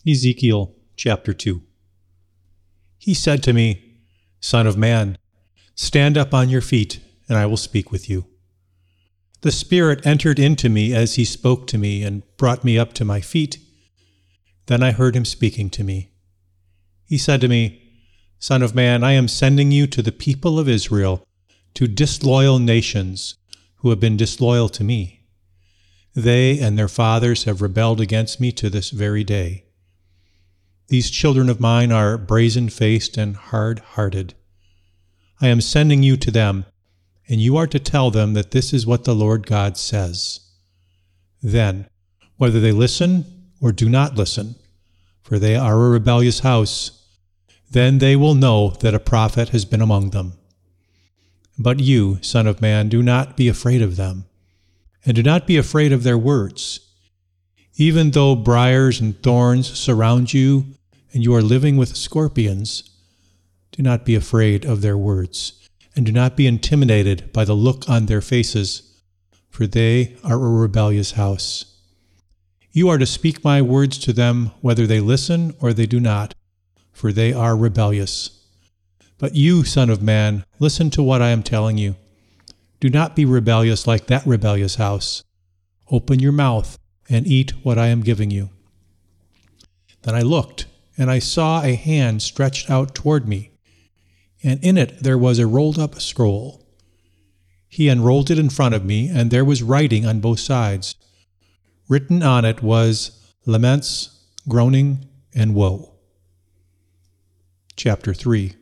Ezekiel chapter 2. He said to me, Son of man, stand up on your feet, and I will speak with you. The Spirit entered into me as he spoke to me and brought me up to my feet. Then I heard him speaking to me. He said to me, Son of man, I am sending you to the people of Israel, to disloyal nations who have been disloyal to me. They and their fathers have rebelled against me to this very day. These children of mine are brazen-faced and hard-hearted. I am sending you to them, and you are to tell them that this is what the Lord God says. Then, whether they listen or do not listen, for they are a rebellious house, then they will know that a prophet has been among them. But you, Son of man, do not be afraid of them, and do not be afraid of their words. Even though briars and thorns surround you, and you are living with scorpions, do not be afraid of their words, and do not be intimidated by the look on their faces, for they are a rebellious house. You are to speak my words to them, whether they listen or they do not, for they are rebellious. But you, Son of man, listen to what I am telling you. Do not be rebellious like that rebellious house. Open your mouth and eat what I am giving you. Then I looked, and I saw a hand stretched out toward me, and in it there was a rolled-up scroll. He unrolled it in front of me, and there was writing on both sides. Written on it was laments, groaning, and woe. Chapter 3.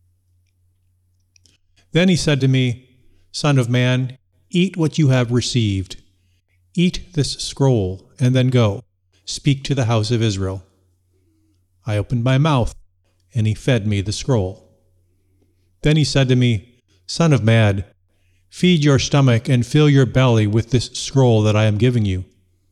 Then he said to me, Son of man, eat what you have received. Eat this scroll, and then go, speak to the house of Israel. I opened my mouth, and he fed me the scroll. Then he said to me, Son of man, feed your stomach and fill your belly with this scroll that I am giving you.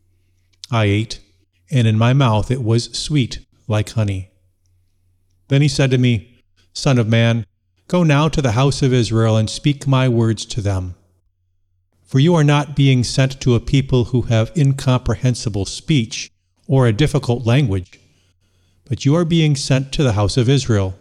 I ate, and in my mouth it was sweet like honey. Then he said to me, Son of man, go now to the house of Israel and speak my words to them. For you are not being sent to a people who have incomprehensible speech or a difficult language, but you are being sent to the house of Israel.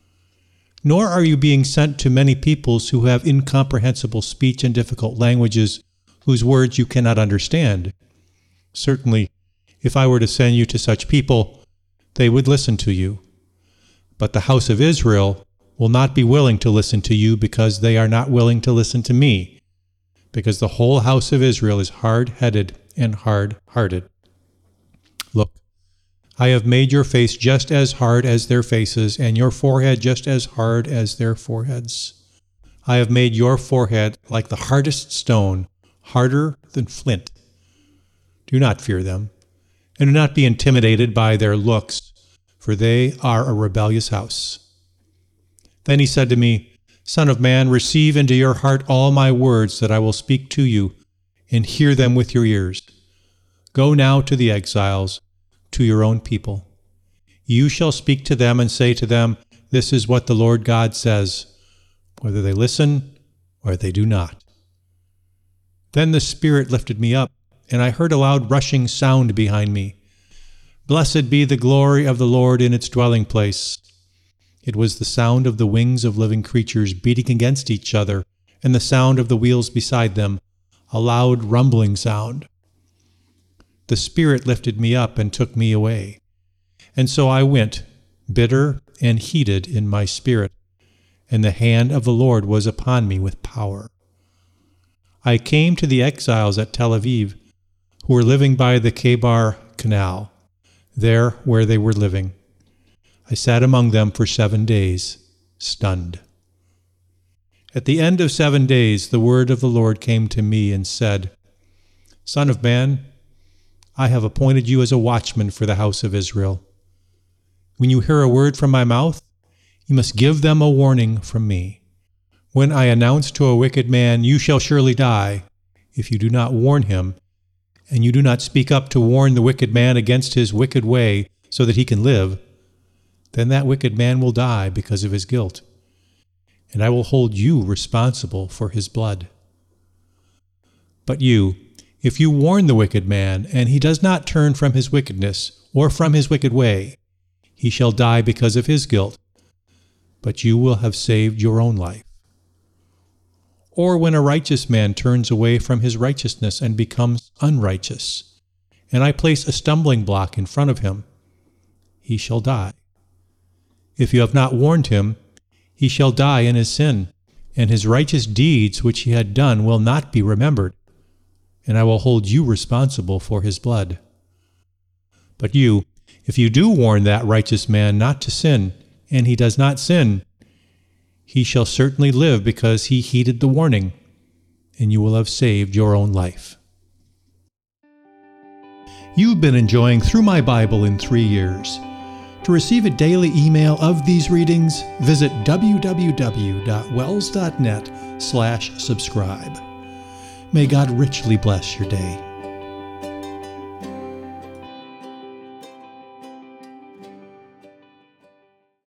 Nor are you being sent to many peoples who have incomprehensible speech and difficult languages whose words you cannot understand. Certainly, if I were to send you to such people, they would listen to you. But the house of Israel will not be willing to listen to you because they are not willing to listen to me, because the whole house of Israel is hard-headed and hard-hearted. Look, I have made your face just as hard as their faces, and your forehead just as hard as their foreheads. I have made your forehead like the hardest stone, harder than flint. Do not fear them, and do not be intimidated by their looks, for they are a rebellious house. Then he said to me, Son of man, receive into your heart all my words that I will speak to you, and hear them with your ears. Go now to the exiles, to your own people. You shall speak to them and say to them, This is what the Lord God says, whether they listen or they do not. Then the Spirit lifted me up, and I heard a loud rushing sound behind me. Blessed be the glory of the Lord in its dwelling place. It was the sound of the wings of living creatures beating against each other, and the sound of the wheels beside them, a loud rumbling sound. The Spirit lifted me up and took me away. And so I went, bitter and heated in my spirit, and the hand of the Lord was upon me with power. I came to the exiles at Tel Aviv, who were living by the Kebar Canal, there where they were living. I sat among them for 7 days, stunned. At the end of 7 days, the word of the Lord came to me and said, Son of man, I have appointed you as a watchman for the house of Israel. When you hear a word from my mouth, you must give them a warning from me. When I announce to a wicked man, You shall surely die, if you do not warn him, and you do not speak up to warn the wicked man against his wicked way so that he can live, then that wicked man will die because of his guilt, and I will hold you responsible for his blood. But you, If you warn the wicked man, and he does not turn from his wickedness or from his wicked way, he shall die because of his guilt, but you will have saved your own life. Or when a righteous man turns away from his righteousness and becomes unrighteous, and I place a stumbling block in front of him, he shall die. If you have not warned him, he shall die in his sin, and his righteous deeds which he had done will not be remembered, and I will hold you responsible for his blood. But you, if you do warn that righteous man not to sin, and he does not sin, he shall certainly live because he heeded the warning, and you will have saved your own life. You've been enjoying Through My Bible in 3 Years. To receive a daily email of these readings, visit www.wells.net/subscribe. May God richly bless your day.